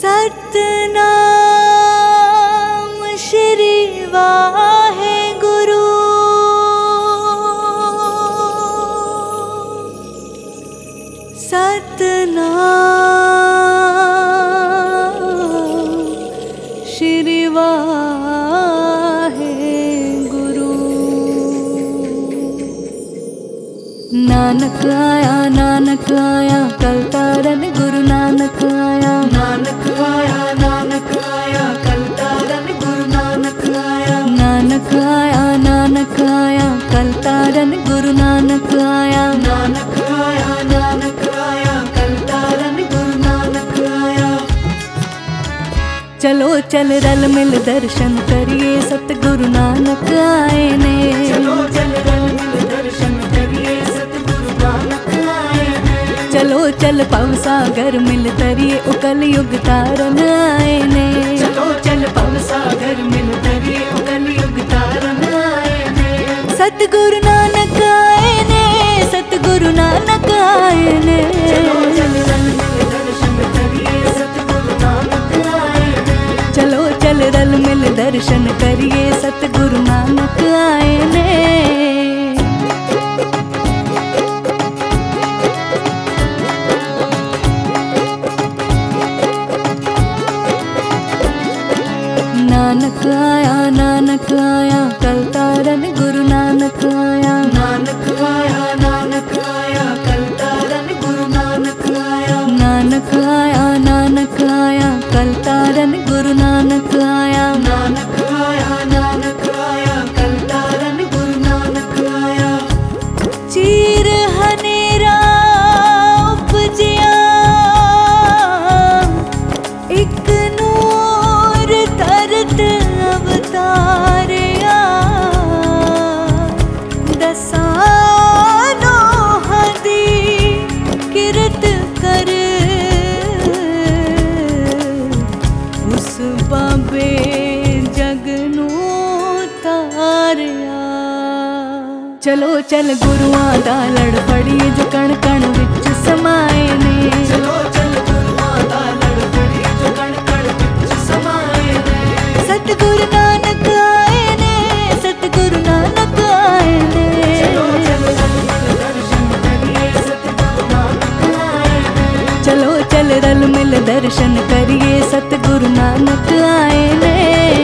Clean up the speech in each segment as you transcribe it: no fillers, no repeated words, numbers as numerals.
सतनाम श्री वाहेगुरु। सतनाम श्री वाहेगुरु। नानक आया कल तारन गुरु नानक आया। नानक आया कल तारन गुरु नानक आया। नानक आया कल तारन गुरु नानक आया। नानक आया कल तारन गुरु नानक आया। चलो चल रल मिल दर्शन करिए सतगुरु नानक आए ने। चलो चल रल मिल दर्शन करिए सतगुरु नानक आए ने। चलो चल भव सागर मिल तरिए उकल युग तारन आए ने। चलो चल भव सागर मिल तरिए उकल युग तारन आए ने। सतगुरु नानक आए ने। सतगुरु नानक आए ने। चलो चल रल मिल दर्शन करिए सतगुरु नानक आए ने। चलो चल रल मिल दर्शन करिए सतगुरु नानक आए ने। नानक आया कल तारन गुरु नानक आया। नानक आया कल तारन गुरु नानक आया। नानक आया कल तारन गुरु नानक आया। नानक आया कल तारन गुरु नानक आया। चीर हनेरा उपजिया एक नूर तरत अवतारिया। दसानो हदी किरत कर उस बाबे जगनू तारिया। चलो चल गुरुआं दा लड़ फड़िए जो कण कण विच समाए ने। चलो चल गुरुआं दा लड़ फड़िए जो कण कण विच समाए ने। सतगुरु नानक आए ने। सतगुरु नानक आए ने। चलो चल रल मिल दर्शन करिए सतगुरु नानक आए ने। चलो चल रल मिल दर्शन करिए सतगुरु नानक आए ने।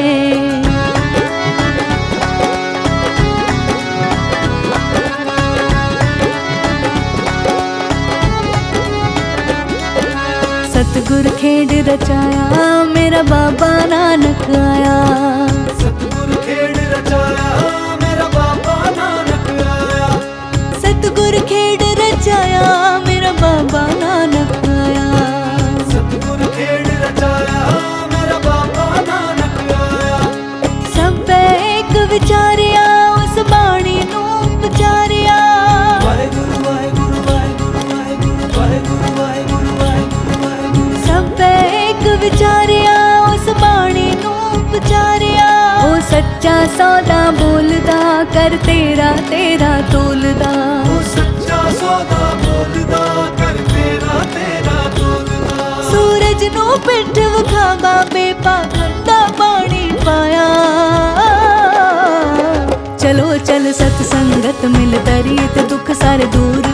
सतगुरु खेड रचाया मेरा बाबा नानक आया। सतगुरु खेड रचाया मेरा बाबा नानक आया। सतगुरु खेड रचाया मेरा बाबा नानक आया। सतगुरु खेड रचाया मेरा बाबा नानक आया। सब एक विचारिया उस बाणी नू विचारिया। वाहेगुरु वाहेगुरु वाहेगुरु वाहेगुरु वाहेगुरु वाहेगुरु वाहेगुरु। सब एक विचारिया उस बाणी नू विचारिया। ओ सच्चा सौदा बोलदा कर तेरा तेरा तोलदा। ओ सच्चा सौदा बोलदा कर तेरा तेरा तोलदा। सूरज नू पिठ विखा बाबे पागल दा पानी पाया। चलो चल सत संगत मिल तरिए ते दुख सारे दूर